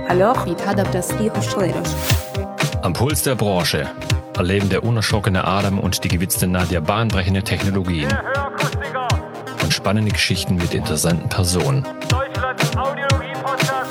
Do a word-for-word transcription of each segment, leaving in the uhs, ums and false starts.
Alors, بيتعدى بتصير. Am Puls der Branche erleben der unerschrockene Adam und die gewitzte Nadja bahnbrechende Technologien und spannende Geschichten mit interessanten Personen. Deutschlands Audiologie-Podcast.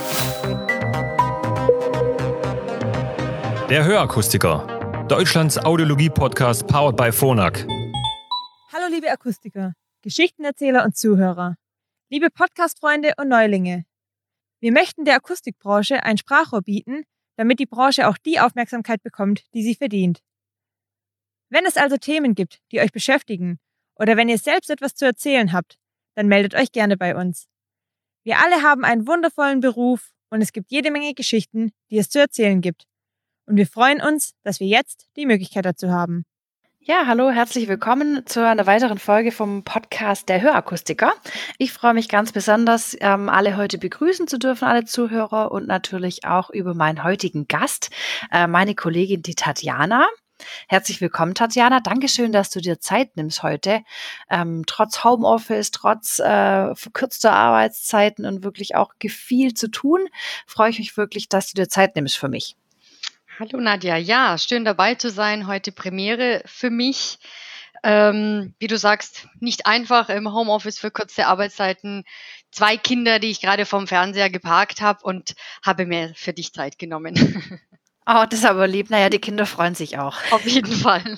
Der Hörakustiker, Deutschlands Audiologie-Podcast powered by Phonak. Hallo liebe Akustiker, Geschichtenerzähler und Zuhörer, liebe Podcast-Freunde und Neulinge. Wir möchten der Akustikbranche ein Sprachrohr bieten, damit die Branche auch die Aufmerksamkeit bekommt, die sie verdient. Wenn es also Themen gibt, die euch beschäftigen, oder wenn ihr selbst etwas zu erzählen habt, dann meldet euch gerne bei uns. Wir alle haben einen wundervollen Beruf und es gibt jede Menge Geschichten, die es zu erzählen gibt. Und wir freuen uns, dass wir jetzt die Möglichkeit dazu haben. Ja, hallo, herzlich willkommen zu einer weiteren Folge vom Podcast der Hörakustiker. Ich freue mich ganz besonders, ähm, alle heute begrüßen zu dürfen, alle Zuhörer, und natürlich auch über meinen heutigen Gast, äh, meine Kollegin, die Tatjana. Herzlich willkommen, Tatjana. Dankeschön, dass du dir Zeit nimmst heute. Ähm, trotz Homeoffice, trotz äh, verkürzter Arbeitszeiten und wirklich auch viel zu tun, freue ich mich wirklich, dass du dir Zeit nimmst für mich. Hallo Nadja, ja, schön dabei zu sein. Heute Premiere für mich. Ähm, wie du sagst, nicht einfach im Homeoffice für kurze Arbeitszeiten. Zwei Kinder, die ich gerade vom Fernseher geparkt habe, und habe mir für dich Zeit genommen. Oh, das ist aber lieb. Naja, die Kinder freuen sich auch. Auf jeden Fall.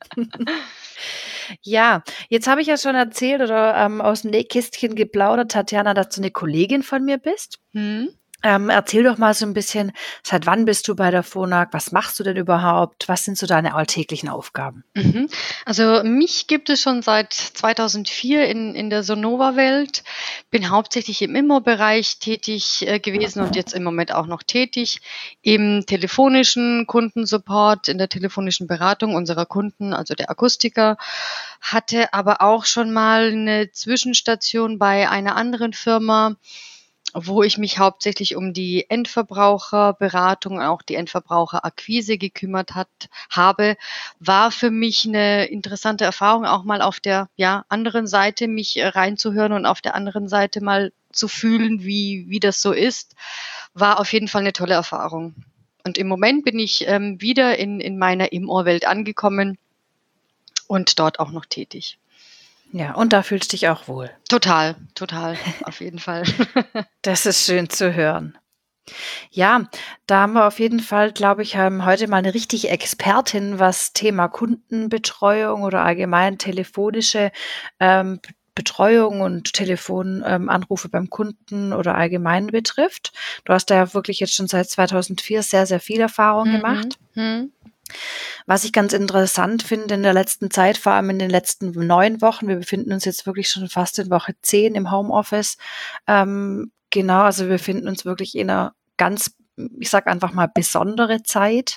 Ja, jetzt habe ich ja schon erzählt oder ähm, aus dem Nähkästchen geplaudert, Tatjana, dass du eine Kollegin von mir bist. Hm? Ähm, erzähl doch mal so ein bisschen, seit wann bist du bei der Phonak? Was machst du denn überhaupt? Was sind so deine alltäglichen Aufgaben? Mhm. Also mich gibt es schon seit zweitausendvier in, in der Sonova-Welt. Bin hauptsächlich im Immo-Bereich tätig äh, gewesen und jetzt im Moment auch noch tätig im telefonischen Kundensupport, in der telefonischen Beratung unserer Kunden, also der Akustiker. Hatte aber auch schon mal eine Zwischenstation bei einer anderen Firma, wo ich mich hauptsächlich um die Endverbraucherberatung, auch die Endverbraucherakquise gekümmert hat, habe, war für mich eine interessante Erfahrung, auch mal auf der ja, anderen Seite mich äh, reinzuhören und auf der anderen Seite mal zu fühlen, wie, wie das so ist. War auf jeden Fall eine tolle Erfahrung. Und im Moment bin ich ähm, wieder in, in meiner Im-Ohr-Welt angekommen und dort auch noch tätig. Ja, und da fühlst du dich auch wohl. Total, total, auf jeden Fall. Das ist schön zu hören. Ja, da haben wir auf jeden Fall, glaube ich, haben heute mal eine richtige Expertin, was Thema Kundenbetreuung oder allgemein telefonische ähm, Betreuung und Telefonanrufe ähm, beim Kunden oder allgemein betrifft. Du hast da ja wirklich jetzt schon seit zweitausendvier sehr, sehr viel Erfahrung Mhm. gemacht. Mhm. Was ich ganz interessant finde in der letzten Zeit, vor allem in den letzten neun Wochen, wir befinden uns jetzt wirklich schon fast in Woche zehn im Homeoffice. Ähm, genau, also wir befinden uns wirklich in einer ganz, ich sag einfach mal, besondere Zeit.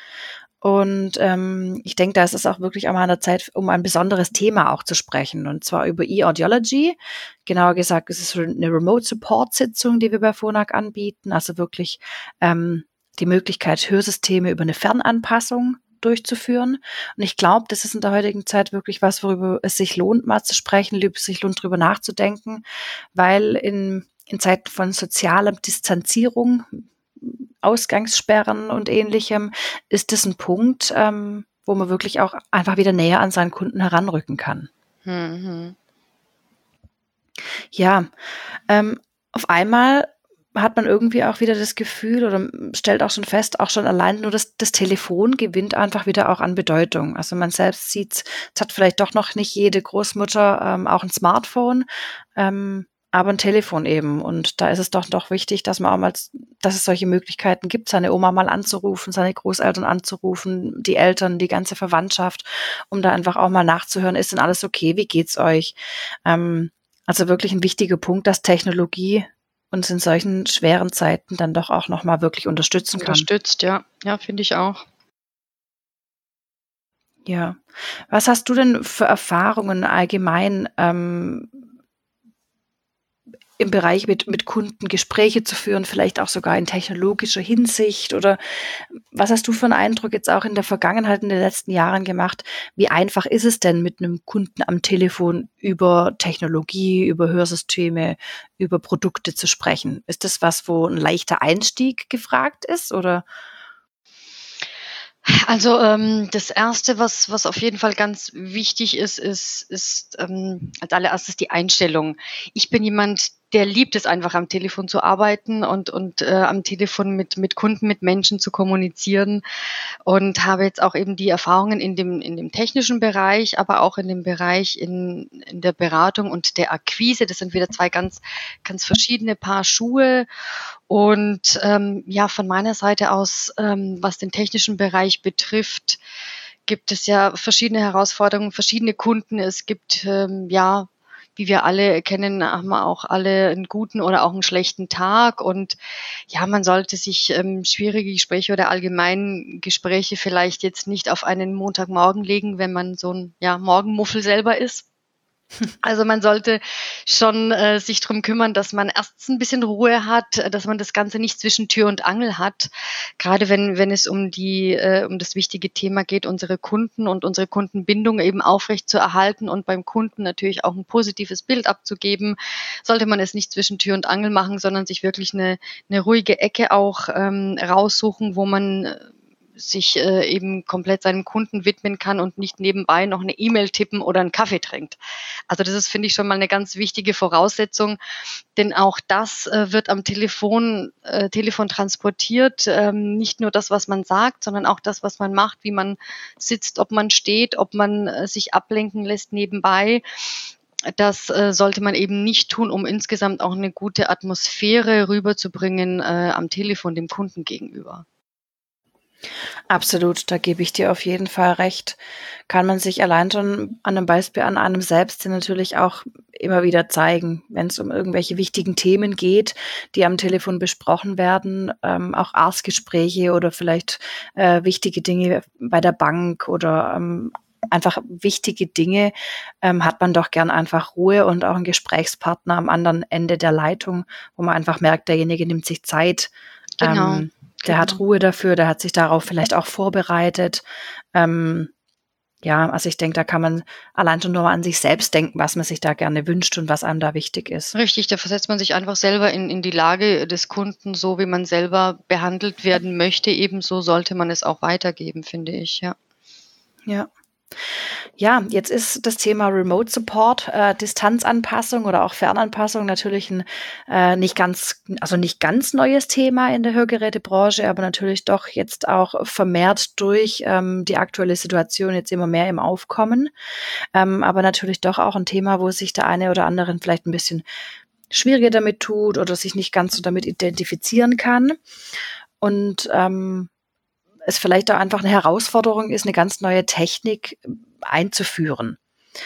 Und ähm, ich denke, da ist es auch wirklich einmal an der Zeit, um ein besonderes Thema auch zu sprechen, und zwar über E-Audiology. Genauer gesagt, es ist so eine Remote-Support-Sitzung, die wir bei Phonak anbieten, also wirklich ähm, die Möglichkeit, Hörsysteme über eine Fernanpassung durchzuführen. Und ich glaube, das ist in der heutigen Zeit wirklich was, worüber es sich lohnt, mal zu sprechen, es sich lohnt, drüber nachzudenken, weil in, in Zeiten von sozialer Distanzierung, Ausgangssperren und Ähnlichem, ist das ein Punkt, ähm, wo man wirklich auch einfach wieder näher an seinen Kunden heranrücken kann. Mhm. Ja, ähm, auf einmal hat man irgendwie auch wieder das Gefühl oder stellt auch schon fest, auch schon allein nur das, das Telefon gewinnt einfach wieder auch an Bedeutung. Also man selbst sieht, es hat vielleicht doch noch nicht jede Großmutter ähm, auch ein Smartphone, ähm, aber ein Telefon eben. Und da ist es doch doch wichtig, dass man auch mal, dass es solche Möglichkeiten gibt, seine Oma mal anzurufen, seine Großeltern anzurufen, die Eltern, die ganze Verwandtschaft, um da einfach auch mal nachzuhören, ist denn alles okay, wie geht's euch? Ähm, also wirklich ein wichtiger Punkt, dass Technologie uns in solchen schweren Zeiten dann doch auch nochmal wirklich unterstützen kann. Unterstützt, ja. Ja, finde ich auch. Ja. Was hast du denn für Erfahrungen allgemein ähm, im Bereich mit, mit Kunden Gespräche zu führen, vielleicht auch sogar in technologischer Hinsicht? Oder was hast du für einen Eindruck jetzt auch in der Vergangenheit, in den letzten Jahren gemacht? Wie einfach ist es denn, mit einem Kunden am Telefon über Technologie, über Hörsysteme, über Produkte zu sprechen? Ist das was, wo ein leichter Einstieg gefragt ist, oder? Also ähm, das Erste, was, was auf jeden Fall ganz wichtig ist, ist, ist ähm, als allererstes die Einstellung. Ich bin jemand, der liebt es einfach am Telefon zu arbeiten und, und äh, am Telefon mit, mit Kunden, mit Menschen zu kommunizieren und habe jetzt auch eben die Erfahrungen in dem, in dem technischen Bereich, aber auch in dem Bereich in, in der Beratung und der Akquise. Das sind wieder zwei ganz, ganz verschiedene Paar Schuhe. Und ähm, ja, von meiner Seite aus, ähm, was den technischen Bereich betrifft, gibt es ja verschiedene Herausforderungen, verschiedene Kunden. Es gibt ähm, ja, wie wir alle kennen, haben wir auch alle einen guten oder auch einen schlechten Tag. Und ja, man sollte sich ähm, schwierige Gespräche oder allgemein Gespräche vielleicht jetzt nicht auf einen Montagmorgen legen, wenn man so ein ja, Morgenmuffel selber ist. Also man sollte schon äh, sich drum kümmern, dass man erst ein bisschen Ruhe hat, äh, dass man das Ganze nicht zwischen Tür und Angel hat. Gerade wenn wenn es um die äh, um das wichtige Thema geht, unsere Kunden und unsere Kundenbindung eben aufrecht zu erhalten und beim Kunden natürlich auch ein positives Bild abzugeben, sollte man es nicht zwischen Tür und Angel machen, sondern sich wirklich eine eine ruhige Ecke auch ähm, raussuchen, wo man äh, sich äh, eben komplett seinem Kunden widmen kann und nicht nebenbei noch eine E-Mail tippen oder einen Kaffee trinkt. Also das ist, finde ich, schon mal eine ganz wichtige Voraussetzung, denn auch das äh, wird am Telefon, äh, Telefon transportiert. Ähm, nicht nur das, was man sagt, sondern auch das, was man macht, wie man sitzt, ob man steht, ob man äh, sich ablenken lässt nebenbei. Das äh, sollte man eben nicht tun, um insgesamt auch eine gute Atmosphäre rüberzubringen äh, am Telefon dem Kunden gegenüber. Absolut, da gebe ich dir auf jeden Fall recht. Kann man sich allein schon an einem Beispiel an einem selbst natürlich auch immer wieder zeigen, wenn es um irgendwelche wichtigen Themen geht, die am Telefon besprochen werden, ähm, auch Arztgespräche oder vielleicht äh, wichtige Dinge bei der Bank oder ähm, einfach wichtige Dinge, ähm, hat man doch gern einfach Ruhe und auch einen Gesprächspartner am anderen Ende der Leitung, wo man einfach merkt, derjenige nimmt sich Zeit. Genau. Ähm, Der Genau. hat Ruhe dafür, der hat sich darauf vielleicht auch vorbereitet. Ähm, ja, also ich denke, da kann man allein schon nur mal an sich selbst denken, was man sich da gerne wünscht und was einem da wichtig ist. Richtig, da versetzt man sich einfach selber in, in die Lage des Kunden, so wie man selber behandelt werden möchte. Ebenso sollte man es auch weitergeben, finde ich, ja. Ja. Ja, jetzt ist das Thema Remote Support, äh, Distanzanpassung oder auch Fernanpassung natürlich ein äh, nicht ganz, also nicht ganz neues Thema in der Hörgerätebranche, aber natürlich doch jetzt auch vermehrt durch ähm, die aktuelle Situation jetzt immer mehr im Aufkommen. Ähm, aber natürlich doch auch ein Thema, wo sich der eine oder andere vielleicht ein bisschen schwieriger damit tut oder sich nicht ganz so damit identifizieren kann. Und ähm, es vielleicht auch einfach eine Herausforderung ist, eine ganz neue Technik einzuführen.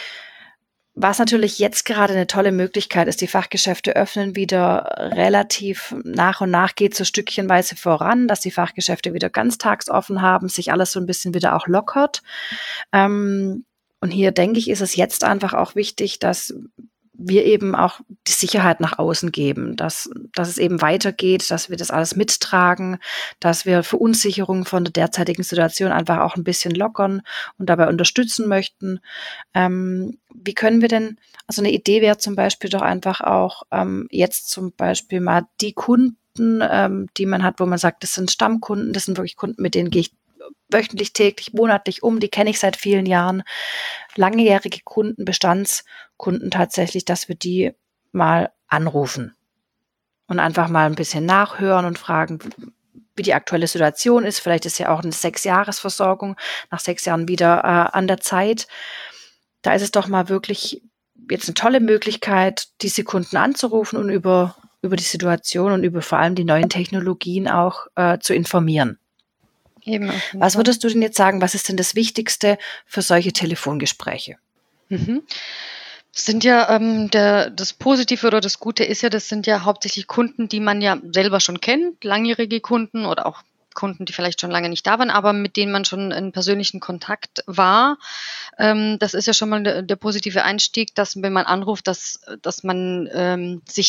Was natürlich jetzt gerade eine tolle Möglichkeit ist, die Fachgeschäfte öffnen wieder relativ nach und nach, geht so stückchenweise voran, dass die Fachgeschäfte wieder ganztags offen haben, sich alles so ein bisschen wieder auch lockert. Ähm, und hier denke ich, ist es jetzt einfach auch wichtig, dass wir eben auch die Sicherheit nach außen geben, dass, dass es eben weitergeht, dass wir das alles mittragen, dass wir Verunsicherung von der derzeitigen Situation einfach auch ein bisschen lockern und dabei unterstützen möchten. Ähm, wie können wir denn, also eine Idee wäre zum Beispiel doch einfach auch ähm, jetzt zum Beispiel mal die Kunden, ähm, die man hat, wo man sagt, das sind Stammkunden, das sind wirklich Kunden, mit denen gehe ich wöchentlich, täglich, monatlich um, die kenne ich seit vielen Jahren, langjährige Kunden, Bestandskunden tatsächlich, dass wir die mal anrufen und einfach mal ein bisschen nachhören und fragen, wie die aktuelle Situation ist. Vielleicht ist ja auch eine Sechs-Jahres-Versorgung nach sechs Jahren wieder äh, an der Zeit. Da ist es doch mal wirklich jetzt eine tolle Möglichkeit, diese Kunden anzurufen und über, über die Situation und über vor allem die neuen Technologien auch äh, zu informieren. Eben. Was würdest du denn jetzt sagen, was ist denn das Wichtigste für solche Telefongespräche? Mhm. Das sind ja ähm, der, das Positive oder das Gute ist ja, das sind ja hauptsächlich Kunden, die man ja selber schon kennt, langjährige Kunden oder auch Kunden, die vielleicht schon lange nicht da waren, aber mit denen man schon in persönlichen Kontakt war. Ähm, das ist ja schon mal der, der positive Einstieg, dass wenn man anruft, dass, dass man ähm, sich ja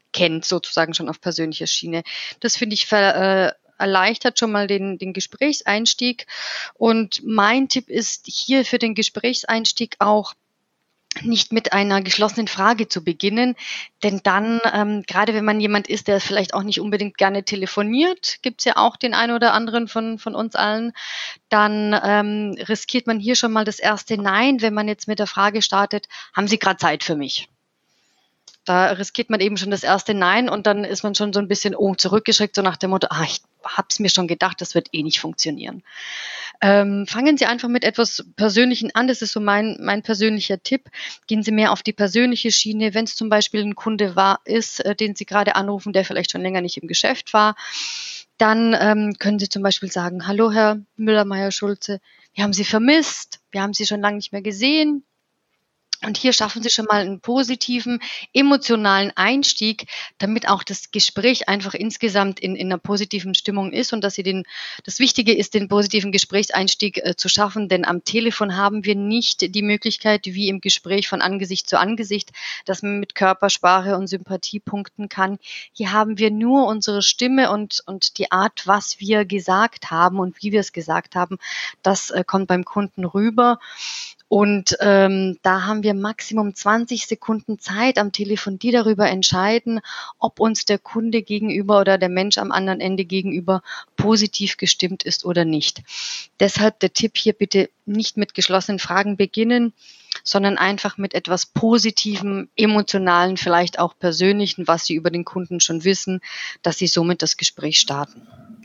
kennt, sozusagen schon auf persönlicher Schiene. Das finde ich ver, äh, erleichtert schon mal den, den Gesprächseinstieg. Und mein Tipp ist hier für den Gesprächseinstieg auch, nicht mit einer geschlossenen Frage zu beginnen, denn dann, ähm, gerade wenn man jemand ist, der vielleicht auch nicht unbedingt gerne telefoniert, gibt's ja auch den einen oder anderen von, von uns allen, dann ähm, riskiert man hier schon mal das erste Nein, wenn man jetzt mit der Frage startet, haben Sie gerade Zeit für mich? Da riskiert man eben schon das erste Nein und dann ist man schon so ein bisschen oh, zurückgeschreckt, so nach dem Motto, ah, ich hab's mir schon gedacht, das wird eh nicht funktionieren. Ähm, fangen Sie einfach mit etwas Persönlichen an, das ist so mein, mein persönlicher Tipp. Gehen Sie mehr auf die persönliche Schiene, wenn es zum Beispiel ein Kunde war, ist, äh, den Sie gerade anrufen, der vielleicht schon länger nicht im Geschäft war, dann ähm, können Sie zum Beispiel sagen, hallo Herr Müller-Meyer-Schulze, wir haben Sie vermisst, wir haben Sie schon lange nicht mehr gesehen. Und hier schaffen Sie schon mal einen positiven, emotionalen Einstieg, damit auch das Gespräch einfach insgesamt in, in einer positiven Stimmung ist und dass Sie den, das Wichtige ist, den positiven Gesprächseinstieg äh, zu schaffen, denn am Telefon haben wir nicht die Möglichkeit, wie im Gespräch von Angesicht zu Angesicht, dass man mit Körpersprache und Sympathie punkten kann. Hier haben wir nur unsere Stimme und, und die Art, was wir gesagt haben und wie wir es gesagt haben, das äh, kommt beim Kunden rüber. Und ähm, da haben wir Maximum zwanzig Sekunden Zeit am Telefon, die darüber entscheiden, ob uns der Kunde gegenüber oder der Mensch am anderen Ende gegenüber positiv gestimmt ist oder nicht. Deshalb der Tipp hier, bitte nicht mit geschlossenen Fragen beginnen, sondern einfach mit etwas Positivem, Emotionalen, vielleicht auch Persönlichen, was Sie über den Kunden schon wissen, dass Sie somit das Gespräch starten.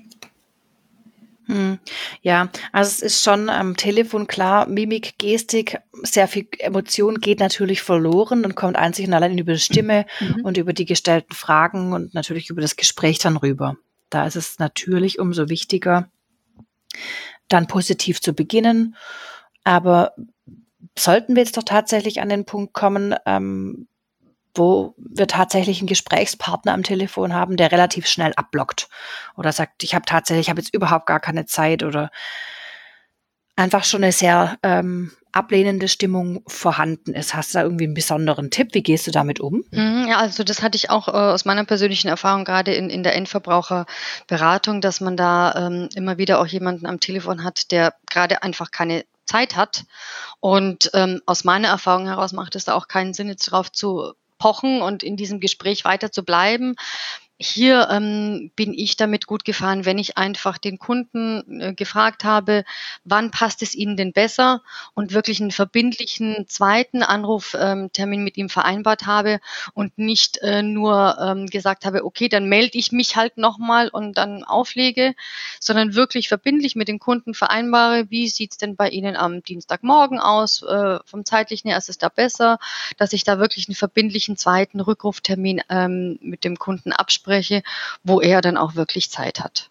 Hm. Ja, also es ist schon am Telefon klar, Mimik, Gestik, sehr viel Emotion geht natürlich verloren und kommt einzig und allein über die Stimme Mhm. und über die gestellten Fragen und natürlich über das Gespräch dann rüber. Da ist es natürlich umso wichtiger, dann positiv zu beginnen. Aber sollten wir jetzt doch tatsächlich an den Punkt kommen, ähm, wo wir tatsächlich einen Gesprächspartner am Telefon haben, der relativ schnell abblockt oder sagt, ich habe tatsächlich, ich habe jetzt überhaupt gar keine Zeit oder einfach schon eine sehr ähm, ablehnende Stimmung vorhanden ist. Hast du da irgendwie einen besonderen Tipp? Wie gehst du damit um? Mhm, Ja, also das hatte ich auch äh, aus meiner persönlichen Erfahrung gerade in, in der Endverbraucherberatung, dass man da ähm, immer wieder auch jemanden am Telefon hat, der gerade einfach keine Zeit hat. Und ähm, aus meiner Erfahrung heraus macht es da auch keinen Sinn, jetzt darauf zu pochen und in diesem Gespräch weiter zu bleiben. Hier ähm, bin ich damit gut gefahren, wenn ich einfach den Kunden äh, gefragt habe, wann passt es Ihnen denn besser und wirklich einen verbindlichen zweiten Anruftermin mit ihm vereinbart habe und nicht äh, nur ähm, gesagt habe, okay, dann melde ich mich halt nochmal und dann auflege, sondern wirklich verbindlich mit den Kunden vereinbare, wie sieht es denn bei Ihnen am Dienstagmorgen aus, äh, vom zeitlichen her ist es da besser, dass ich da wirklich einen verbindlichen zweiten Rückruftermin ähm, mit dem Kunden abspreche, wo er dann auch wirklich Zeit hat.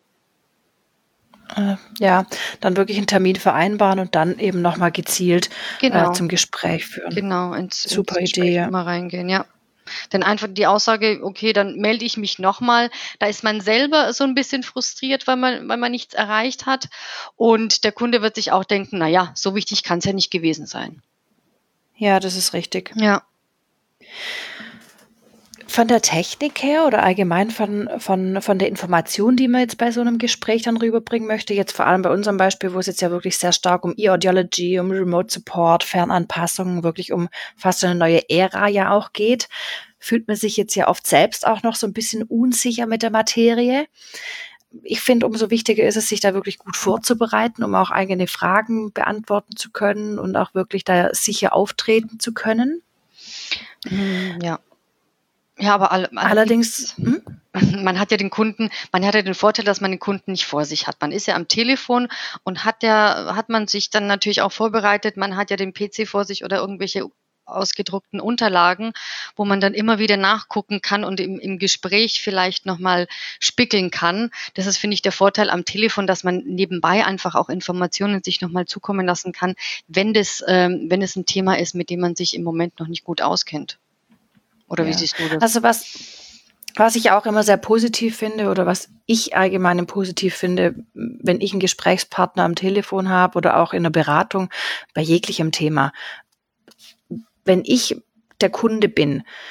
Äh, ja, dann wirklich einen Termin vereinbaren und dann eben nochmal gezielt Genau. äh, zum Gespräch führen. Genau, ins, Super ins Idee, Gespräch ja. immer reingehen, ja. Denn einfach die Aussage, okay, dann melde ich mich nochmal, da ist man selber so ein bisschen frustriert, weil man, weil man nichts erreicht hat. Und der Kunde wird sich auch denken, naja, so wichtig kann es ja nicht gewesen sein. Ja, das ist richtig. Ja. Von der Technik her oder allgemein von, von, von der Information, die man jetzt bei so einem Gespräch dann rüberbringen möchte, jetzt vor allem bei unserem Beispiel, wo es jetzt ja wirklich sehr stark um E-Audiology, um Remote Support, Fernanpassungen, wirklich um fast eine neue Ära ja auch geht, fühlt man sich jetzt ja oft selbst auch noch so ein bisschen unsicher mit der Materie. Ich finde, umso wichtiger ist es, sich da wirklich gut vorzubereiten, um auch eigene Fragen beantworten zu können und auch wirklich da sicher auftreten zu können. Ja. Ja, aber all, Allerdings, hm? man hat ja den Kunden, man hat ja den Vorteil, dass man den Kunden nicht vor sich hat. Man ist ja am Telefon und hat ja, hat man sich dann natürlich auch vorbereitet. Man hat ja den P C vor sich oder irgendwelche ausgedruckten Unterlagen, wo man dann immer wieder nachgucken kann und im, im Gespräch vielleicht nochmal spickeln kann. Das ist, finde ich, der Vorteil am Telefon, dass man nebenbei einfach auch Informationen sich nochmal zukommen lassen kann, wenn das, ähm, wenn es ein Thema ist, mit dem man sich im Moment noch nicht gut auskennt. Oder wie Ja. siehst du das? Also was, was ich auch immer sehr positiv finde oder was ich allgemein positiv finde, wenn ich einen Gesprächspartner am Telefon habe oder auch in der Beratung bei jeglichem Thema. Wenn ich der Kunde bin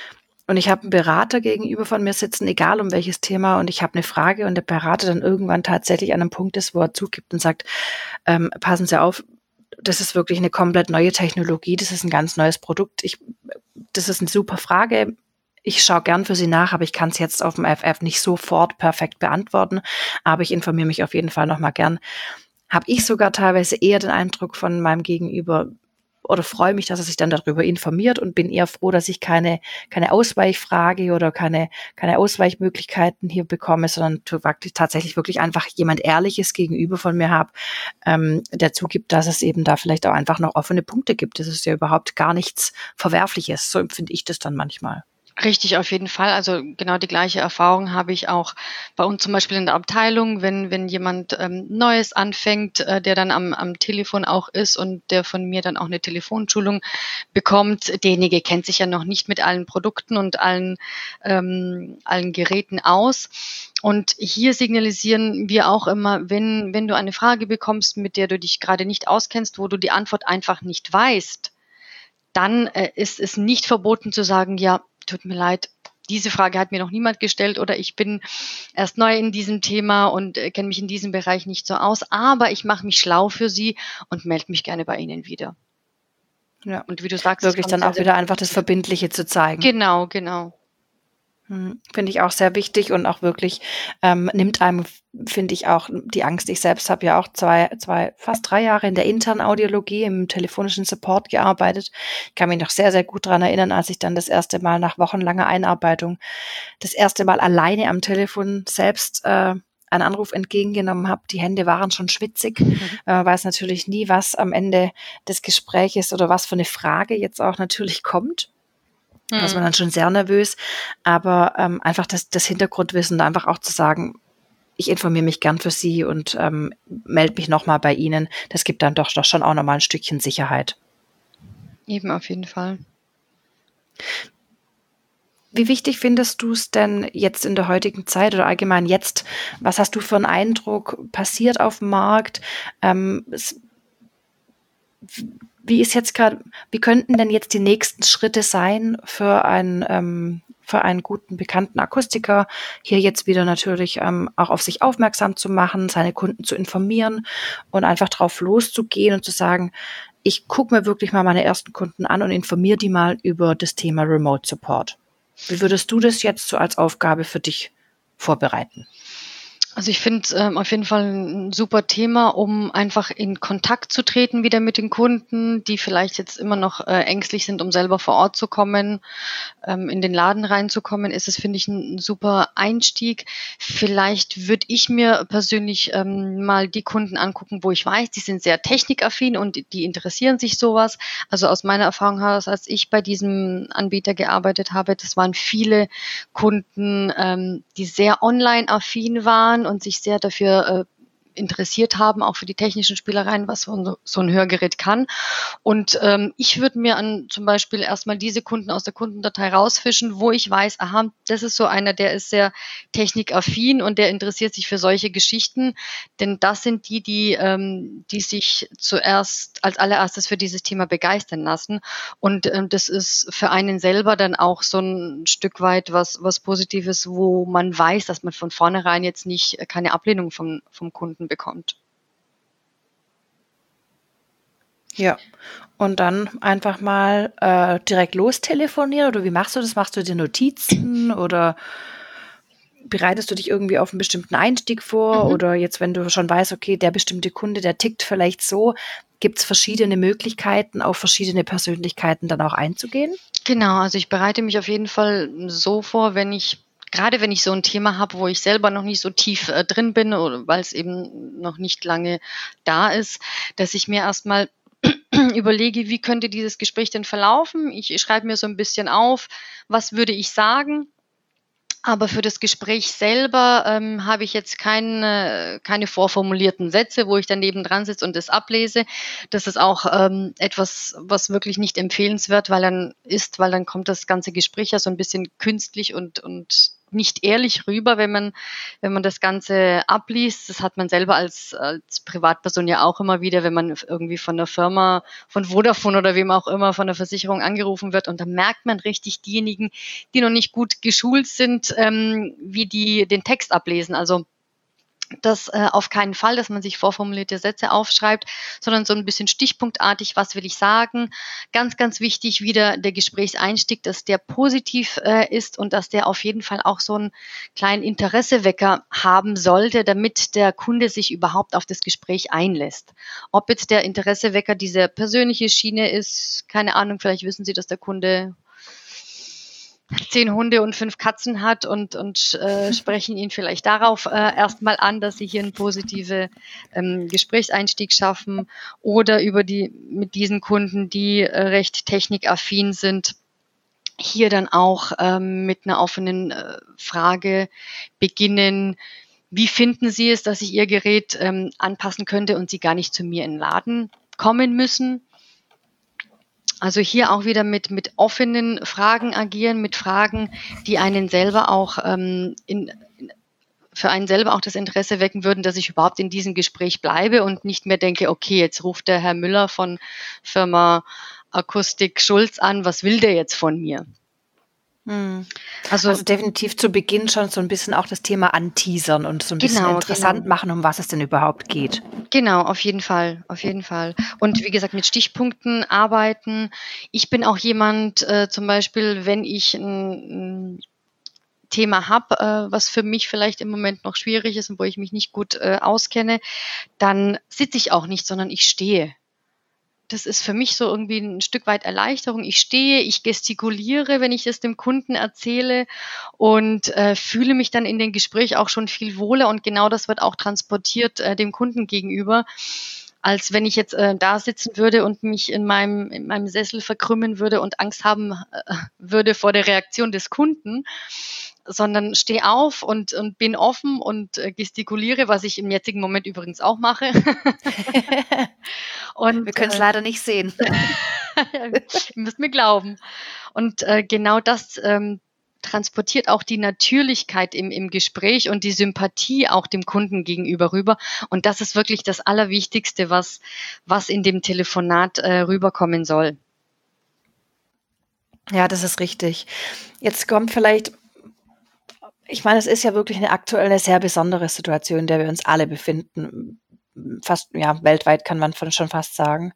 und ich habe einen Berater gegenüber von mir sitzen, egal um welches Thema, und ich habe eine Frage und der Berater dann irgendwann tatsächlich an einem Punkt ist, wo er zugibt und sagt, ähm, passen Sie auf, das ist wirklich eine komplett neue Technologie, das ist ein ganz neues Produkt. Ich, das ist eine super Frage. Ich schaue gern für Sie nach, aber ich kann es jetzt auf dem F F nicht sofort perfekt beantworten. Aber ich informiere mich auf jeden Fall nochmal gern. Habe ich sogar teilweise eher den Eindruck von meinem Gegenüber oder freue mich, dass er sich dann darüber informiert und bin eher froh, dass ich keine, keine Ausweichfrage oder keine, keine Ausweichmöglichkeiten hier bekomme, sondern wirklich, tatsächlich wirklich einfach jemand Ehrliches gegenüber von mir habe, ähm, der zugibt, dass es eben da vielleicht auch einfach noch offene Punkte gibt. Das ist ja überhaupt gar nichts Verwerfliches. So empfinde ich das dann manchmal. Richtig, auf jeden Fall. Also genau die gleiche Erfahrung habe ich auch bei uns zum Beispiel in der Abteilung, wenn wenn jemand ähm, Neues anfängt, äh, der dann am am Telefon auch ist und der von mir dann auch eine Telefonschulung bekommt. Derjenige kennt sich ja noch nicht mit allen Produkten und allen ähm, allen Geräten aus. Und hier signalisieren wir auch immer, wenn wenn du eine Frage bekommst, mit der du dich gerade nicht auskennst, wo du die Antwort einfach nicht weißt, dann äh, ist es nicht verboten zu sagen, ja, tut mir leid, diese Frage hat mir noch niemand gestellt oder ich bin erst neu in diesem Thema und äh, kenne mich in diesem Bereich nicht so aus, aber ich mache mich schlau für Sie und melde mich gerne bei Ihnen wieder. Ja. Und wie du sagst, Wirklich es dann kommt auch sehr, wieder sehr einfach das positiv. Verbindliche zu zeigen. Genau, genau. Hm, Finde ich auch sehr wichtig und auch wirklich ähm, nimmt einem, finde ich, auch die Angst. Ich selbst habe ja auch zwei, zwei, fast drei Jahre in der internen Audiologie im telefonischen Support gearbeitet. Ich kann mich noch sehr, sehr gut daran erinnern, als ich dann das erste Mal nach wochenlanger Einarbeitung das erste Mal alleine am Telefon selbst äh, einen Anruf entgegengenommen habe. Die Hände waren schon schwitzig. Mhm. Man weiß natürlich nie, was am Ende des Gesprächs oder was für eine Frage jetzt auch natürlich kommt. Da ist man dann schon sehr nervös, aber ähm, einfach das, das Hintergrundwissen, einfach auch zu sagen, ich informiere mich gern für Sie und ähm, melde mich nochmal bei Ihnen, das gibt dann doch, doch schon auch nochmal ein Stückchen Sicherheit. Eben, auf jeden Fall. Wie wichtig findest du es denn jetzt in der heutigen Zeit oder allgemein jetzt? Was hast du für einen Eindruck passiert auf dem Markt? Ähm, es, Wie ist jetzt gerade, wie könnten denn jetzt die nächsten Schritte sein für einen, ähm, für einen guten, bekannten Akustiker, hier jetzt wieder natürlich ähm, auch auf sich aufmerksam zu machen, seine Kunden zu informieren und einfach drauf loszugehen und zu sagen, ich gucke mir wirklich mal meine ersten Kunden an und informiere die mal über das Thema Remote Support. Wie würdest du das jetzt so als Aufgabe für dich vorbereiten? Also ich finde ähm, auf jeden Fall ein super Thema, um einfach in Kontakt zu treten wieder mit den Kunden, die vielleicht jetzt immer noch äh, ängstlich sind, um selber vor Ort zu kommen, ähm, in den Laden reinzukommen, ist es, finde ich, ein, ein super Einstieg. Vielleicht würde ich mir persönlich ähm, mal die Kunden angucken, wo ich weiß, die sind sehr technikaffin und die interessieren sich sowas. Also aus meiner Erfahrung heraus, als ich bei diesem Anbieter gearbeitet habe, das waren viele Kunden, ähm, die sehr online-affin waren und sich sehr dafür äh, interessiert haben, auch für die technischen Spielereien, was so ein, so ein Hörgerät kann. Und ähm, ich würde mir an zum Beispiel erstmal diese Kunden aus der Kundendatei rausfischen, wo ich weiß, aha, das ist so einer, der ist sehr technikaffin und der interessiert sich für solche Geschichten. Denn das sind die, die, ähm, die sich zuerst als allererstes für dieses Thema begeistern lassen. Und ähm, das ist für einen selber dann auch so ein Stück weit was, was Positives, wo man weiß, dass man von vornherein jetzt nicht keine Ablehnung vom, vom Kunden bekommt. Ja, und dann einfach mal äh, direkt lostelefonieren oder wie machst du das? Machst du dir Notizen oder bereitest du dich irgendwie auf einen bestimmten Einstieg vor? Mhm. Oder jetzt, wenn du schon weißt, okay, der bestimmte Kunde, der tickt vielleicht so, gibt es verschiedene Möglichkeiten, auf verschiedene Persönlichkeiten dann auch einzugehen? Genau, also ich bereite mich auf jeden Fall so vor, wenn ich Gerade wenn ich so ein Thema habe, wo ich selber noch nicht so tief äh, drin bin oder weil es eben noch nicht lange da ist, dass ich mir erstmal überlege, wie könnte dieses Gespräch denn verlaufen. Ich schreibe mir so ein bisschen auf, was würde ich sagen. Aber für das Gespräch selber ähm, habe ich jetzt keine, keine vorformulierten Sätze, wo ich dann nebendran sitze und das ablese. Das ist auch ähm, etwas, was wirklich nicht empfehlenswert weil dann ist, weil dann kommt das ganze Gespräch ja so ein bisschen künstlich und, und nicht ehrlich rüber, wenn man, wenn man das Ganze abliest. Das hat man selber als, als Privatperson ja auch immer wieder, wenn man irgendwie von der Firma, von Vodafone oder wem auch immer, von der Versicherung angerufen wird. Und da merkt man richtig diejenigen, die noch nicht gut geschult sind, ähm, wie die den Text ablesen. Also das äh, auf keinen Fall, dass man sich vorformulierte Sätze aufschreibt, sondern so ein bisschen stichpunktartig, was will ich sagen. Ganz, ganz wichtig wieder der Gesprächseinstieg, dass der positiv äh, ist und dass der auf jeden Fall auch so einen kleinen Interessewecker haben sollte, damit der Kunde sich überhaupt auf das Gespräch einlässt. Ob jetzt der Interessewecker diese persönliche Schiene ist, keine Ahnung, vielleicht wissen Sie, dass der Kunde zehn Hunde und fünf Katzen hat und, und äh, sprechen ihn vielleicht darauf äh, erstmal an, dass sie hier einen positiven ähm, Gesprächseinstieg schaffen, oder über die mit diesen Kunden, die äh, recht technikaffin sind, hier dann auch ähm, mit einer offenen äh, Frage beginnen. Wie finden Sie es, dass ich Ihr Gerät ähm, anpassen könnte und Sie gar nicht zu mir in den Laden kommen müssen? Also hier auch wieder mit, mit offenen Fragen agieren, mit Fragen, die einen selber auch ähm, in, für einen selber auch das Interesse wecken würden, dass ich überhaupt in diesem Gespräch bleibe und nicht mehr denke, okay, jetzt ruft der Herr Müller von Firma Akustik Schulz an, was will der jetzt von mir? Hm. Also, Also definitiv zu Beginn schon so ein bisschen auch das Thema anteasern und so ein bisschen Genau, interessant genau. machen, um was es denn überhaupt geht. Genau, auf jeden Fall, auf jeden Fall. Und wie gesagt, mit Stichpunkten arbeiten. Ich bin auch jemand, äh, zum Beispiel, wenn ich ein, ein Thema habe, äh, was für mich vielleicht im Moment noch schwierig ist und wo ich mich nicht gut äh, auskenne, dann sitze ich auch nicht, sondern ich stehe. Das ist für mich so irgendwie ein Stück weit Erleichterung. Ich stehe, ich gestikuliere, wenn ich es dem Kunden erzähle, und äh, fühle mich dann in dem Gespräch auch schon viel wohler, und genau das wird auch transportiert äh, dem Kunden gegenüber, als wenn ich jetzt äh, da sitzen würde und mich in meinem, in meinem Sessel verkrümmen würde und Angst haben äh, würde vor der Reaktion des Kunden, sondern stehe auf und, und bin offen und äh, gestikuliere, was ich im jetzigen Moment übrigens auch mache. Und Wir können es äh, leider nicht sehen. Ihr müsst mir glauben. Und äh, genau das ähm, transportiert auch die Natürlichkeit im, im Gespräch und die Sympathie auch dem Kunden gegenüber rüber. Und das ist wirklich das Allerwichtigste, was, was in dem Telefonat äh, rüberkommen soll. Ja, das ist richtig. Jetzt kommt vielleicht, ich meine, es ist ja wirklich eine aktuell eine sehr besondere Situation, in der wir uns alle befinden. Fast, ja, weltweit kann man von schon fast sagen.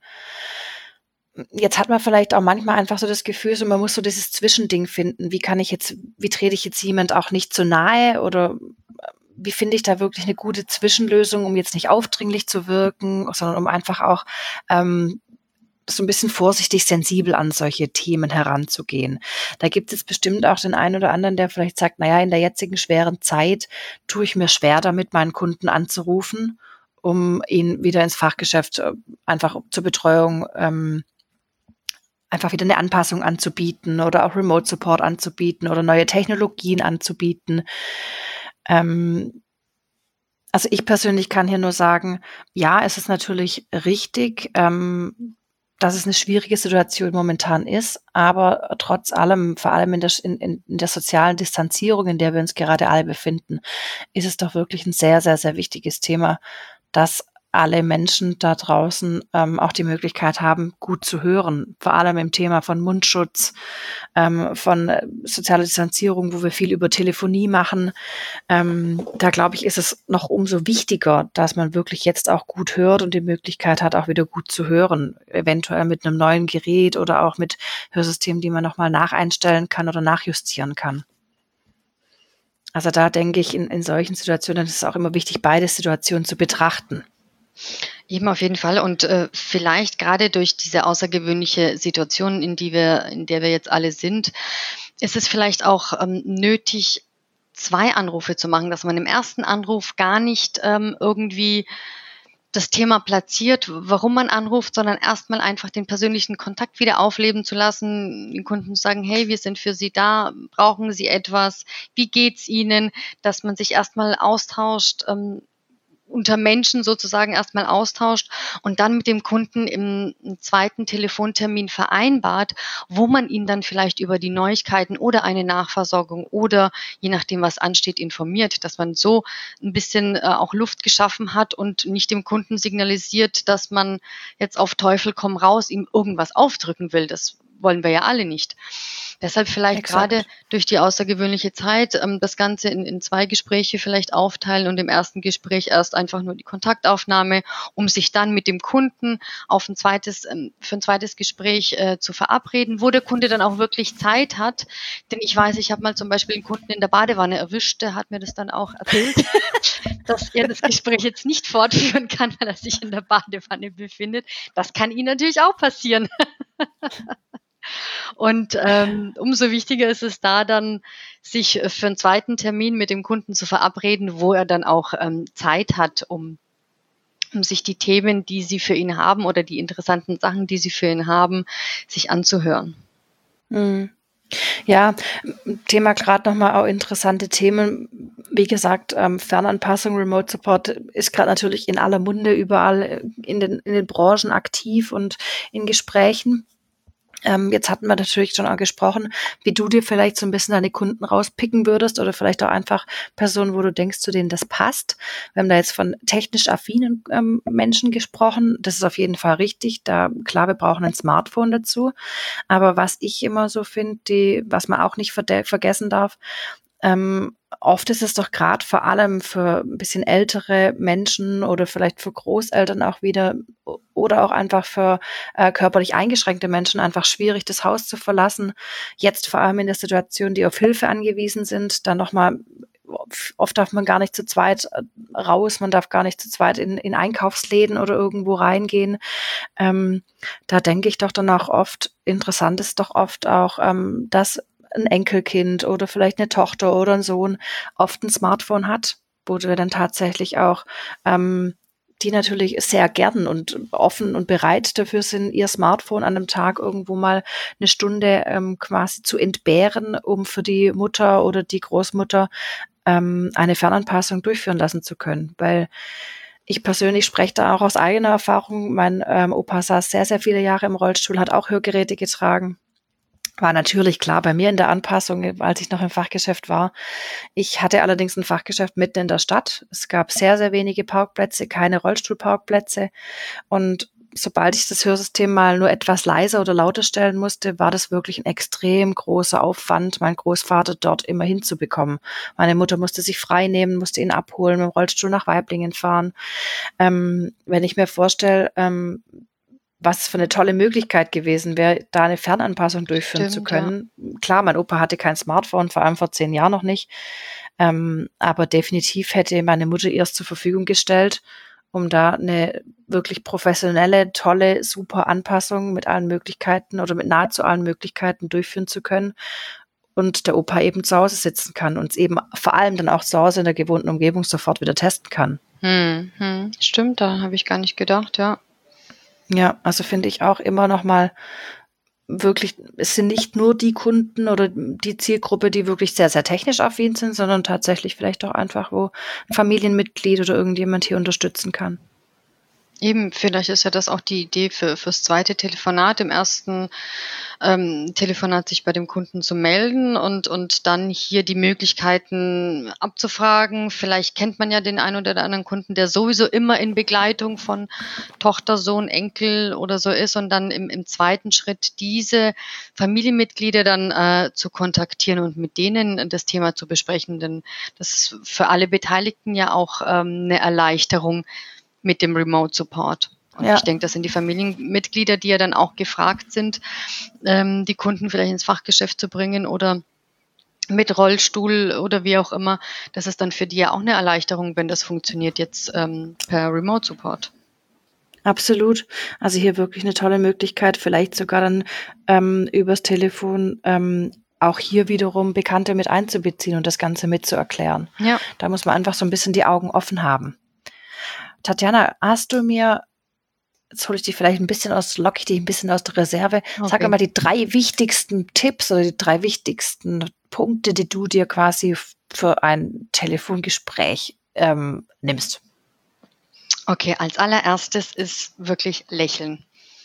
Jetzt hat man vielleicht auch manchmal einfach so das Gefühl, so man muss so dieses Zwischending finden. Wie kann ich jetzt, wie trete ich jetzt jemand auch nicht zu nahe, oder wie finde ich da wirklich eine gute Zwischenlösung, um jetzt nicht aufdringlich zu wirken, sondern um einfach auch ähm, so ein bisschen vorsichtig, sensibel an solche Themen heranzugehen. Da gibt es bestimmt auch den einen oder anderen, der vielleicht sagt, naja, in der jetzigen schweren Zeit tue ich mir schwer damit, meinen Kunden anzurufen, um ihn wieder ins Fachgeschäft äh, einfach zur Betreuung ähm, einfach wieder eine Anpassung anzubieten oder auch Remote Support anzubieten oder neue Technologien anzubieten. Ähm, also ich persönlich kann hier nur sagen, ja, es ist natürlich richtig, ähm, dass es eine schwierige Situation momentan ist, aber trotz allem, vor allem in der, in, in der sozialen Distanzierung, in der wir uns gerade alle befinden, ist es doch wirklich ein sehr, sehr, sehr wichtiges Thema, dass alle Menschen da draußen ähm, auch die Möglichkeit haben, gut zu hören. Vor allem im Thema von Mundschutz, ähm, von äh, sozialer Distanzierung, wo wir viel über Telefonie machen. Ähm, da glaube ich, ist es noch umso wichtiger, dass man wirklich jetzt auch gut hört und die Möglichkeit hat, auch wieder gut zu hören. Eventuell mit einem neuen Gerät oder auch mit Hörsystemen, die man nochmal nacheinstellen kann oder nachjustieren kann. Also da denke ich, in, in solchen Situationen ist es auch immer wichtig, beide Situationen zu betrachten. Eben auf jeden Fall. Und äh, vielleicht gerade durch diese außergewöhnliche Situation, in die wir, in der wir jetzt alle sind, ist es vielleicht auch ähm, nötig, zwei Anrufe zu machen, dass man im ersten Anruf gar nicht ähm, irgendwie das Thema platziert, warum man anruft, sondern erstmal einfach den persönlichen Kontakt wieder aufleben zu lassen, den Kunden zu sagen, hey, wir sind für Sie da, brauchen Sie etwas, wie geht's Ihnen, dass man sich erstmal austauscht, ähm, unter Menschen sozusagen erstmal austauscht und dann mit dem Kunden im, im zweiten Telefontermin vereinbart, wo man ihn dann vielleicht über die Neuigkeiten oder eine Nachversorgung oder je nachdem, was ansteht, informiert, dass man so ein bisschen äh, auch Luft geschaffen hat und nicht dem Kunden signalisiert, dass man jetzt auf Teufel komm raus ihm irgendwas aufdrücken will. Das wollen wir ja alle nicht. Deshalb vielleicht Exakt. gerade durch die außergewöhnliche Zeit ähm, das Ganze in, in zwei Gespräche vielleicht aufteilen und im ersten Gespräch erst einfach nur die Kontaktaufnahme, um sich dann mit dem Kunden auf ein zweites, ähm, für ein zweites Gespräch äh, zu verabreden, wo der Kunde dann auch wirklich Zeit hat. Denn ich weiß, ich habe mal zum Beispiel einen Kunden in der Badewanne erwischt, der hat mir das dann auch erzählt, dass er das Gespräch jetzt nicht fortführen kann, weil er sich in der Badewanne befindet. Das kann Ihnen natürlich auch passieren. Und ähm, umso wichtiger ist es da dann, sich für einen zweiten Termin mit dem Kunden zu verabreden, wo er dann auch ähm, Zeit hat, um, um sich die Themen, die Sie für ihn haben oder die interessanten Sachen, die Sie für ihn haben, sich anzuhören. Mhm. Ja, Thema gerade nochmal auch interessante Themen. Wie gesagt, ähm, Fernanpassung, Remote Support ist gerade natürlich in aller Munde, überall in den, in den Branchen aktiv und in Gesprächen. Ähm, jetzt hatten wir natürlich schon auch gesprochen, wie du dir vielleicht so ein bisschen deine Kunden rauspicken würdest oder vielleicht auch einfach Personen, wo du denkst, zu denen das passt. Wir haben da jetzt von technisch affinen ähm, Menschen gesprochen. Das ist auf jeden Fall richtig. Da, klar, wir brauchen ein Smartphone dazu. Aber was ich immer so finde, die, was man auch nicht verde- vergessen darf, ähm, oft ist es doch gerade vor allem für ein bisschen ältere Menschen oder vielleicht für Großeltern auch wieder oder auch einfach für äh, körperlich eingeschränkte Menschen einfach schwierig, das Haus zu verlassen. Jetzt vor allem in der Situation, die auf Hilfe angewiesen sind, dann nochmal, oft darf man gar nicht zu zweit raus, man darf gar nicht zu zweit in, in Einkaufsläden oder irgendwo reingehen. Ähm, da denke ich doch dann auch oft, interessant ist doch oft auch, ähm, dass ein Enkelkind oder vielleicht eine Tochter oder ein Sohn oft ein Smartphone hat, wo wir dann tatsächlich auch ähm, die natürlich sehr gern und offen und bereit dafür sind, ihr Smartphone an einem Tag irgendwo mal eine Stunde ähm, quasi zu entbehren, um für die Mutter oder die Großmutter ähm, eine Fernanpassung durchführen lassen zu können. Weil ich persönlich spreche da auch aus eigener Erfahrung. Mein ähm, Opa saß sehr, sehr viele Jahre im Rollstuhl, hat auch Hörgeräte getragen. War natürlich klar bei mir in der Anpassung, als ich noch im Fachgeschäft war. Ich hatte allerdings ein Fachgeschäft mitten in der Stadt. Es gab sehr, sehr wenige Parkplätze, keine Rollstuhlparkplätze. Und sobald ich das Hörsystem mal nur etwas leiser oder lauter stellen musste, war das wirklich ein extrem großer Aufwand, meinen Großvater dort immer hinzubekommen. Meine Mutter musste sich frei nehmen, musste ihn abholen, mit dem Rollstuhl nach Waiblingen fahren. Ähm, wenn ich mir vorstelle, ähm, was für eine tolle Möglichkeit gewesen wäre, da eine Fernanpassung durchführen Stimmt, zu können. Ja. Klar, mein Opa hatte kein Smartphone, vor allem vor zehn Jahren noch nicht. Ähm, aber definitiv hätte meine Mutter ihr es zur Verfügung gestellt, um da eine wirklich professionelle, tolle, super Anpassung mit allen Möglichkeiten oder mit nahezu allen Möglichkeiten durchführen zu können. Und der Opa eben zu Hause sitzen kann und es eben vor allem dann auch zu Hause in der gewohnten Umgebung sofort wieder testen kann. Hm, hm. Stimmt, da habe ich gar nicht gedacht, ja. Ja, also finde ich auch immer noch mal wirklich, es sind nicht nur die Kunden oder die Zielgruppe, die wirklich sehr, sehr technisch affin sind, sondern tatsächlich vielleicht auch einfach, wo ein Familienmitglied oder irgendjemand hier unterstützen kann. Eben, vielleicht ist ja das auch die Idee für fürs zweite Telefonat. Im ersten ähm, Telefonat sich bei dem Kunden zu melden und und dann hier die Möglichkeiten abzufragen. Vielleicht kennt man ja den einen oder anderen Kunden, der sowieso immer in Begleitung von Tochter, Sohn, Enkel oder so ist und dann im im zweiten Schritt diese Familienmitglieder dann äh, zu kontaktieren und mit denen das Thema zu besprechen. Denn das ist für alle Beteiligten ja auch ähm, eine Erleichterung mit dem Remote Support. Und Ja. ich denke, das sind die Familienmitglieder, die ja dann auch gefragt sind, ähm, die Kunden vielleicht ins Fachgeschäft zu bringen oder mit Rollstuhl oder wie auch immer. Das ist dann für die ja auch eine Erleichterung, wenn das funktioniert jetzt ähm, per Remote Support. Absolut. Also hier wirklich eine tolle Möglichkeit, vielleicht sogar dann ähm, übers Telefon ähm, auch hier wiederum Bekannte mit einzubeziehen und das Ganze mitzuerklären. Ja. Da muss man einfach so ein bisschen die Augen offen haben. Tatjana, hast du mir, jetzt hole ich dich vielleicht ein bisschen aus, locke ich dich ein bisschen aus der Reserve, Okay. sag mir mal die drei wichtigsten Tipps oder die drei wichtigsten Punkte, die du dir quasi f- für ein Telefongespräch ähm, nimmst. Okay, als allererstes ist wirklich lächeln.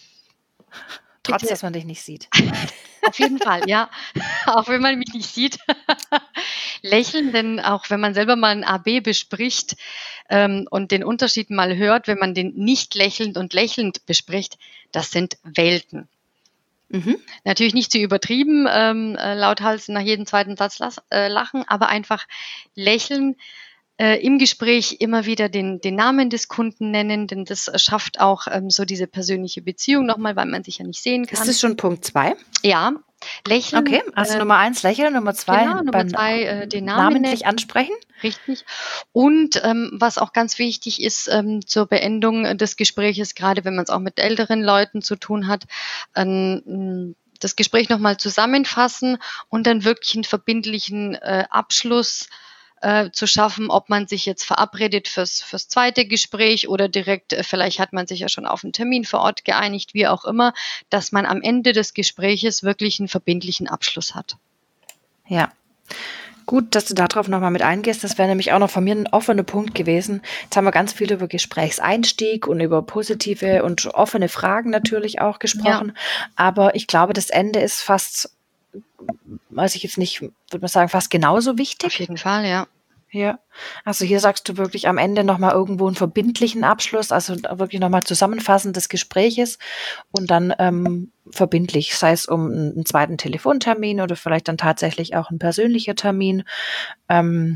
Trotz, Bitte. dass man dich nicht sieht. Auf jeden Fall, ja. Auch wenn man mich nicht sieht. Lächeln, denn auch wenn man selber mal ein A B bespricht ähm, und den Unterschied mal hört, wenn man den nicht lächelnd und lächelnd bespricht, das sind Welten. Mhm. Natürlich nicht zu übertrieben, ähm, äh, lauthals nach jedem zweiten Satz las- äh, lachen, aber einfach lächeln, äh, im Gespräch immer wieder den, den Namen des Kunden nennen, denn das schafft auch ähm, so diese persönliche Beziehung nochmal, weil man sich ja nicht sehen kann. Ist das schon Punkt zwei? Ja, lächeln. Okay, also äh, Nummer eins lächeln, Nummer zwei Genau, Nummer beim zwei, äh, den Namen namentlich nennen. ansprechen. Richtig. Und ähm, was auch ganz wichtig ist ähm, zur Beendung äh, des Gespräches, gerade wenn man es auch mit älteren Leuten zu tun hat, ähm, das Gespräch nochmal zusammenfassen und dann wirklich einen verbindlichen äh, Abschluss äh, zu schaffen, ob man sich jetzt verabredet fürs, fürs zweite Gespräch oder direkt, äh, vielleicht hat man sich ja schon auf einen Termin vor Ort geeinigt, wie auch immer, dass man am Ende des Gespräches wirklich einen verbindlichen Abschluss hat. Ja. Gut, dass du darauf nochmal mit eingehst. Das wäre nämlich auch noch von mir ein offener Punkt gewesen. Jetzt haben wir ganz viel über Gesprächseinstieg und über positive und offene Fragen natürlich auch gesprochen. Ja. Aber ich glaube, das Ende ist fast, weiß ich jetzt nicht, würde man sagen, fast genauso wichtig. Auf jeden Fall, ja. Ja, also hier sagst du wirklich am Ende nochmal irgendwo einen verbindlichen Abschluss, also wirklich nochmal Zusammenfassen des Gespräches und dann ähm, verbindlich, sei es um einen zweiten Telefontermin oder vielleicht dann tatsächlich auch ein persönlicher Termin. Ähm,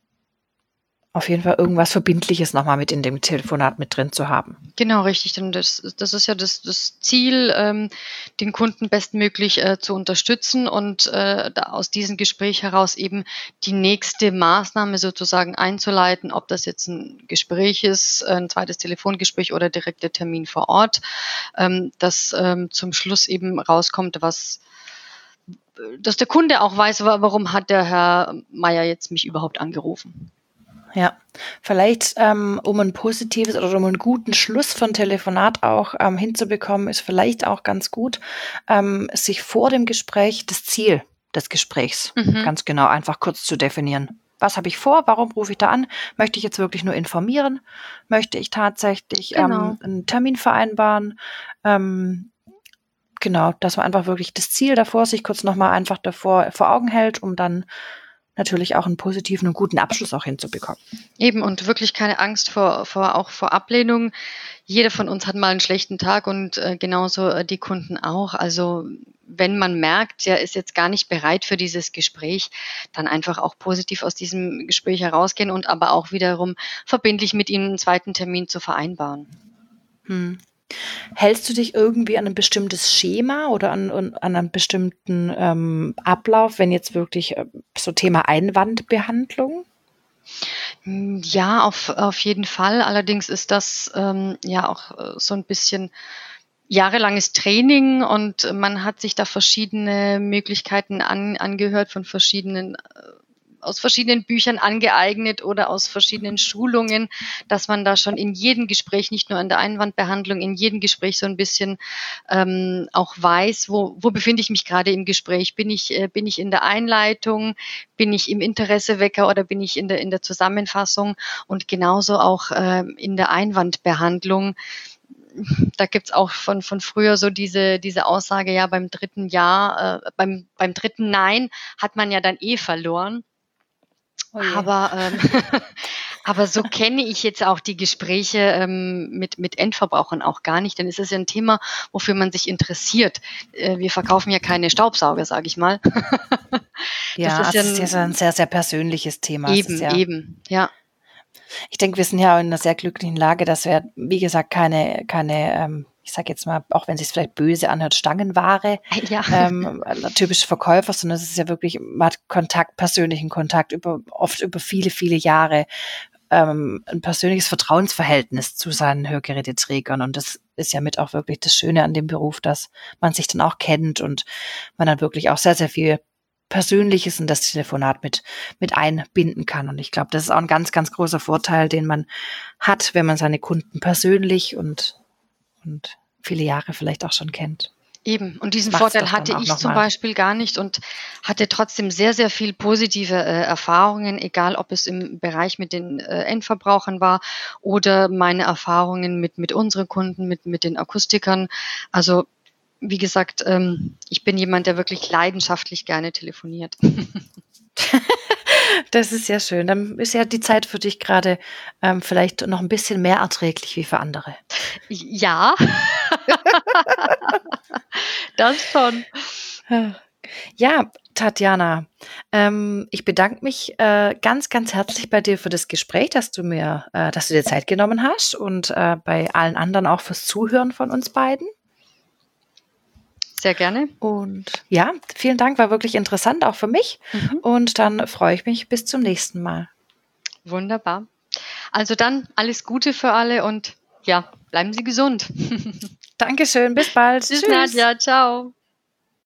auf jeden Fall irgendwas Verbindliches nochmal mit in dem Telefonat mit drin zu haben. Genau, richtig. Denn das, das ist ja das, das Ziel, ähm, den Kunden bestmöglich äh, zu unterstützen und äh, da aus diesem Gespräch heraus eben die nächste Maßnahme sozusagen einzuleiten, ob das jetzt ein Gespräch ist, ein zweites Telefongespräch oder direkter Termin vor Ort, ähm, dass ähm, zum Schluss eben rauskommt, was dass der Kunde auch weiß, warum hat der Herr Meier jetzt mich überhaupt angerufen. Ja, vielleicht ähm, um ein positives oder um einen guten Schluss von Telefonat auch ähm, hinzubekommen, ist vielleicht auch ganz gut, ähm, sich vor dem Gespräch das Ziel des Gesprächs mhm. ganz genau einfach kurz zu definieren. Was habe ich vor? Warum rufe ich da an? Möchte ich jetzt wirklich nur informieren? Möchte ich tatsächlich genau. ähm, einen Termin vereinbaren? Ähm, genau, dass man einfach wirklich das Ziel davor sich kurz nochmal einfach davor vor Augen hält, um dann natürlich auch einen positiven und guten Abschluss auch hinzubekommen. Eben, und wirklich keine Angst vor, vor auch vor Ablehnung. Jeder von uns hat mal einen schlechten Tag und äh, genauso äh, die Kunden auch. Also wenn man merkt, der ist jetzt gar nicht bereit für dieses Gespräch, dann einfach auch positiv aus diesem Gespräch herausgehen und aber auch wiederum verbindlich mit ihm einen zweiten Termin zu vereinbaren. Hm. Hältst du dich irgendwie an ein bestimmtes Schema oder an, an einen bestimmten ähm, Ablauf, wenn jetzt wirklich äh, so Thema Einwandbehandlung? Ja, auf, auf jeden Fall. Allerdings ist das ähm, ja auch äh, so ein bisschen jahrelanges Training und man hat sich da verschiedene Möglichkeiten an, angehört von verschiedenen äh, aus verschiedenen Büchern angeeignet oder aus verschiedenen Schulungen, dass man da schon in jedem Gespräch, nicht nur in der Einwandbehandlung, in jedem Gespräch so ein bisschen ähm, auch weiß, wo, wo befinde ich mich gerade im Gespräch? Bin ich, äh, bin ich in der Einleitung? Bin ich im Interessewecker oder bin ich in der, in der Zusammenfassung? Und genauso auch äh, in der Einwandbehandlung. Da gibt's auch von, von früher so diese, diese Aussage, ja, beim dritten Ja, äh, beim, beim dritten Nein hat man ja dann eh verloren. Oh aber, ähm, aber so kenne ich jetzt auch die Gespräche ähm, mit, mit Endverbrauchern auch gar nicht, denn es ist ja ein Thema, wofür man sich interessiert. Äh, wir verkaufen ja keine Staubsauger, sage ich mal. Ja, das ist, ja ein, das ist ja ein sehr, sehr persönliches Thema. Eben, ja, eben, ja. Ich denke, wir sind ja in einer sehr glücklichen Lage, dass wir, wie gesagt, keine, keine ähm, ich sage jetzt mal, auch wenn es sich vielleicht böse anhört, Stangenware, ja. ähm, typische Verkäufer, sondern es ist ja wirklich, man hat Kontakt, persönlichen Kontakt, über oft über viele, viele Jahre, ähm, ein persönliches Vertrauensverhältnis zu seinen Hörgeräteträgern. Und das ist ja mit auch wirklich das Schöne an dem Beruf, dass man sich dann auch kennt und man dann wirklich auch sehr, sehr viel Persönliches in das Telefonat mit, mit einbinden kann. Und ich glaube, das ist auch ein ganz, ganz großer Vorteil, den man hat, wenn man seine Kunden persönlich und und viele Jahre vielleicht auch schon kennt. Eben. Und diesen Das macht's Vorteil doch dann hatte auch ich noch zum mal. Beispiel gar nicht und hatte trotzdem sehr, sehr viel positive äh, Erfahrungen, egal ob es im Bereich mit den äh, Endverbrauchern war oder meine Erfahrungen mit, mit unseren Kunden, mit, mit den Akustikern. Also, wie gesagt, ähm, ich bin jemand, der wirklich leidenschaftlich gerne telefoniert. Das ist ja schön. Dann ist ja die Zeit für dich gerade ähm, vielleicht noch ein bisschen mehr erträglich wie für andere. Ja, das schon. Ja, Tatjana, ähm, ich bedanke mich äh, ganz, ganz herzlich bei dir für das Gespräch, dass du mir, äh, dass du dir Zeit genommen hast und äh, bei allen anderen auch fürs Zuhören von uns beiden. Sehr gerne. Und ja, vielen Dank, war wirklich interessant, auch für mich. Mhm. Und dann freue ich mich bis zum nächsten Mal. Wunderbar. Also dann alles Gute für alle und ja, bleiben Sie gesund. Dankeschön, bis bald. Tschüss, Nadja. Ciao.